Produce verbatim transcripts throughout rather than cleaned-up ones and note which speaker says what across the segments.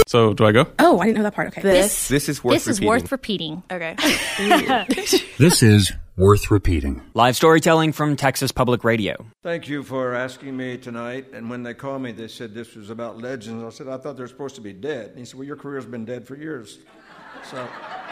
Speaker 1: So, do I go?
Speaker 2: Oh, I didn't know that part. Okay.
Speaker 3: This,
Speaker 4: This is worth
Speaker 3: this is
Speaker 4: repeating.
Speaker 3: worth repeating.
Speaker 5: Okay.
Speaker 6: This is worth repeating.
Speaker 7: Live storytelling from Texas Public Radio.
Speaker 8: Thank you for asking me tonight. And when they called me, they said this was about legends. I said, I thought they're supposed to be dead. And he said, well, your career's been dead for years. So,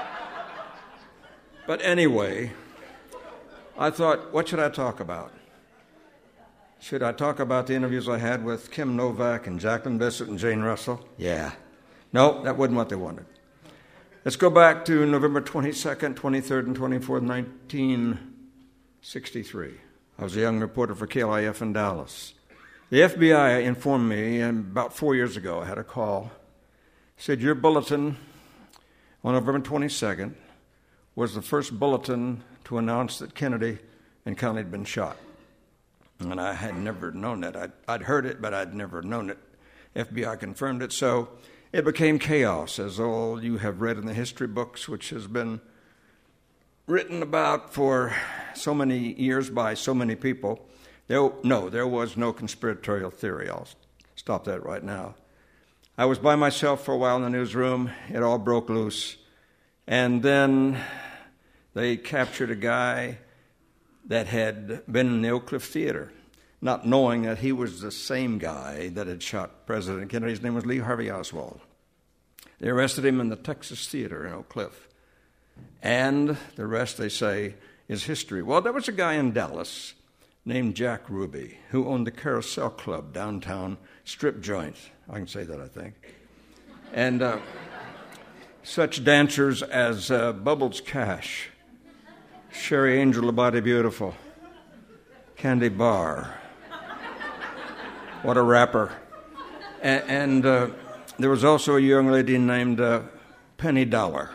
Speaker 8: but anyway, I thought, what should I talk about? Should I talk about the interviews I had with Kim Novak and Jacqueline Bisset and Jane Russell? Yeah. No, that wasn't what they wanted. Let's go back to November twenty-second, twenty-third, and twenty-fourth, nineteen sixty-three. I was a young reporter for K L I F in Dallas. The F B I informed me, and about four years ago I had a call, said your bulletin on November twenty-second was the first bulletin to announce that Kennedy and Connally had been shot. And I had never known that. I'd, I'd heard it, but I'd never known it. F B I confirmed it, so it became chaos, as all you have read in the history books, which has been written about for so many years by so many people. There, no, there was no conspiratorial theory. I'll stop that right now. I was by myself for a while in the newsroom. It all broke loose. And then they captured a guy that had been in the Oak Cliff Theater, not knowing that he was the same guy that had shot President Kennedy. His name was Lee Harvey Oswald. They arrested him in the Texas Theater in Oak Cliff. And the rest, they say, is history. Well, there was a guy in Dallas named Jack Ruby who owned the Carousel Club downtown, strip joint. I can say that, I think. And uh, such dancers as uh, Bubbles Cash, Sherry Angel, the Body Beautiful, Candy Barr. What a rapper. And, and uh, there was also a young lady named uh, Penny Dollar.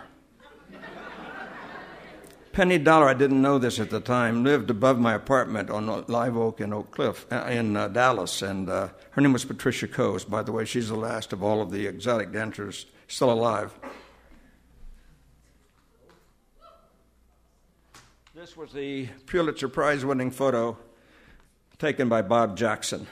Speaker 8: Penny Dollar, I didn't know this at the time, lived above my apartment on Live Oak in Oak Cliff, uh, in uh, Dallas. And uh, her name was Patricia Coase. By the way, she's the last of all of the exotic dancers still alive. This was the Pulitzer Prize-winning photo taken by Bob Jackson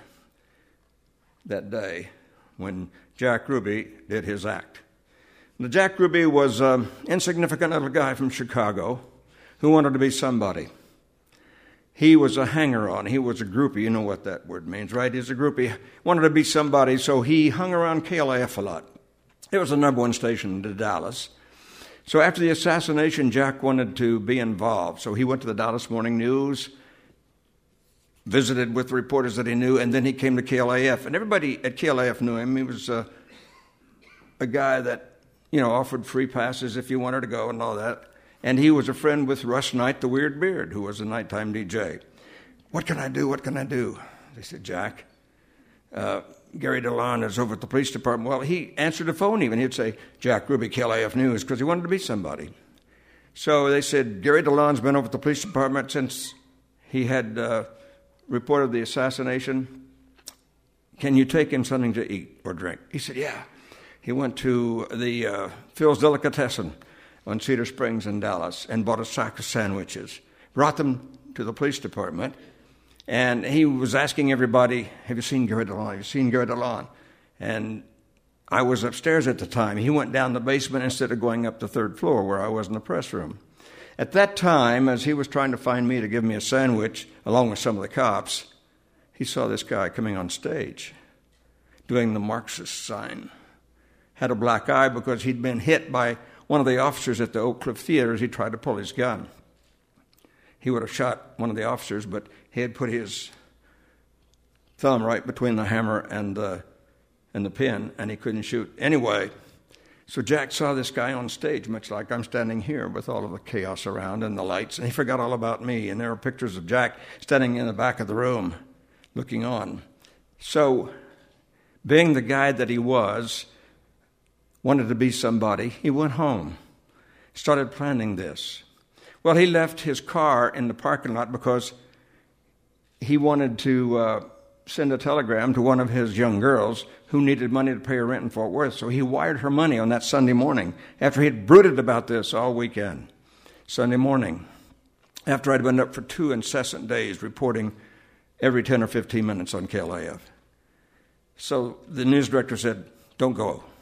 Speaker 8: that day when Jack Ruby did his act. Now, Jack Ruby was an insignificant little guy from Chicago who wanted to be somebody. He was a hanger-on. He was a groupie. You know what that word means, right? He's a groupie. Wanted to be somebody, so he hung around K L I F a lot. It was the number one station in Dallas. So after the assassination, Jack wanted to be involved. So he went to the Dallas Morning News, visited with reporters that he knew, and then he came to K L I F. And everybody at K L I F knew him. He was uh, a guy that, you know, offered free passes if you wanted to go and all that. And he was a friend with Russ Knight, the Weird Beard, who was a nighttime D J. What can I do? What can I do? They said, Jack, uh, Gary DeLon is over at the police department. Well, he answered the phone even. He'd say, Jack Ruby, K L I F News, because he wanted to be somebody. So they said, Gary DeLon's been over at the police department since he had uh, reported the assassination. Can you take him something to eat or drink? He said, yeah. He went to the uh, Phil's Delicatessen on Cedar Springs in Dallas and bought a sack of sandwiches, brought them to the police department. And he was asking everybody, have you seen Gary DeLon? Have you seen Gary DeLon? And I was upstairs at the time. He went down the basement instead of going up the third floor where I was in the press room. At that time, as he was trying to find me to give me a sandwich, along with some of the cops, he saw this guy coming on stage doing the Marxist sign. Had a black eye because he'd been hit by one of the officers at the Oak Cliff Theater as he tried to pull his gun. He would have shot one of the officers, but he had put his thumb right between the hammer and the, and the pin, and he couldn't shoot. Anyway, so Jack saw this guy on stage, much like I'm standing here with all of the chaos around and the lights, and he forgot all about me. And there are pictures of Jack standing in the back of the room looking on. So, being the guy that he was, wanted to be somebody, he went home, started planning this. Well, he left his car in the parking lot because he wanted to uh, send a telegram to one of his young girls who needed money to pay her rent in Fort Worth. So he wired her money on that Sunday morning after he had brooded about this all weekend. Sunday morning, after I'd been up for two incessant days reporting every ten or fifteen minutes on K L I F. So the news director said, don't go.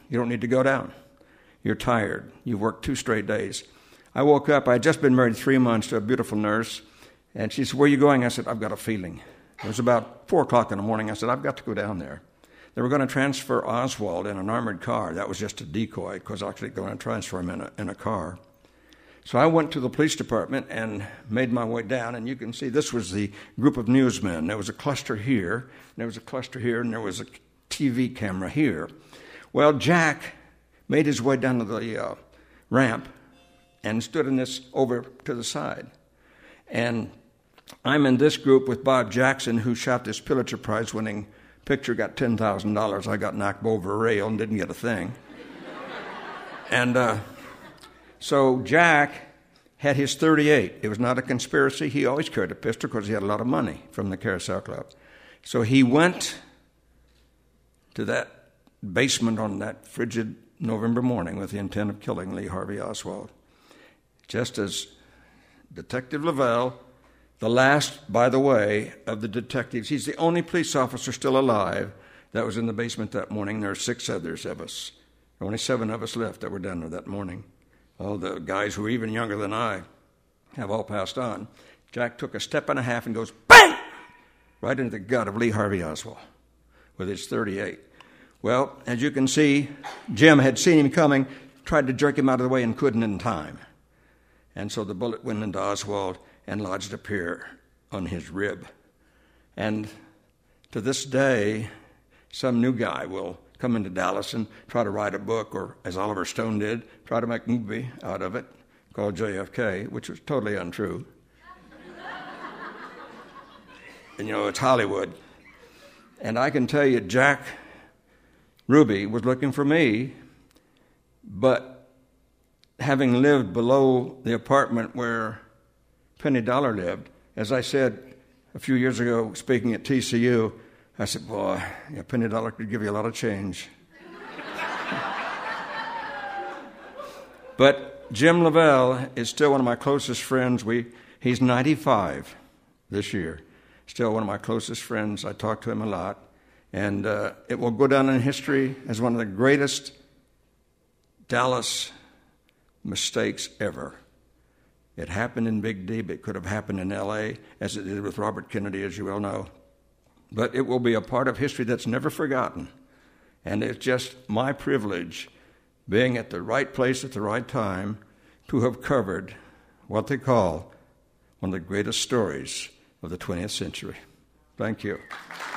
Speaker 8: You don't need to go down. You're tired. You've worked two straight days. I woke up. I had just been married three months to a beautiful nurse. And she said, where are you going? I said, I've got a feeling. It was about four o'clock in the morning. I said, I've got to go down there. They were going to transfer Oswald in an armored car. That was just a decoy, because actually going to transfer him in a, in a car. So I went to the police department and made my way down, and you can see this was the group of newsmen. There was a cluster here, and there was a cluster here, and there was a T V camera here. Well, Jack made his way down to the uh, ramp and stood in this over to the side. And I'm in this group with Bob Jackson, who shot this Pulitzer Prize-winning picture, got ten thousand dollars. I got knocked over a rail and didn't get a thing. and uh, so Jack had his thirty-eight. It was not a conspiracy. He always carried a pistol because he had a lot of money from the Carousel Club. So he went to that basement on that frigid November morning with the intent of killing Lee Harvey Oswald. Just as Detective Lavelle, the last, by the way, of the detectives, he's the only police officer still alive that was in the basement that morning. There are six others of us. There were only seven of us left that were down there that morning. All the guys who were even younger than I have all passed on. Jack took a step and a half and goes, bang! Right into the gut of Lee Harvey Oswald with his thirty-eight. Well, as you can see, Jim had seen him coming, tried to jerk him out of the way and couldn't in time. And so the bullet went into Oswald and lodged up here on his rib. And to this day, some new guy will come into Dallas and try to write a book, or as Oliver Stone did, try to make a movie out of it called J F K, which was totally untrue. And, you know, it's Hollywood. And I can tell you, Jack Ruby was looking for me, but having lived below the apartment where Penny Dollar lived, as I said a few years ago speaking at T C U, I said, boy, yeah, Penny Dollar could give you a lot of change. But Jim Lavelle is still one of my closest friends. We, he's ninety-five this year. Still one of my closest friends. I talk to him a lot. And uh, it will go down in history as one of the greatest Dallas mistakes ever. It happened in Big D, but it could have happened in L A, as it did with Robert Kennedy, as you well know. But it will be a part of history that's never forgotten. And it's just my privilege, being at the right place at the right time, to have covered what they call one of the greatest stories of the twentieth century. Thank you.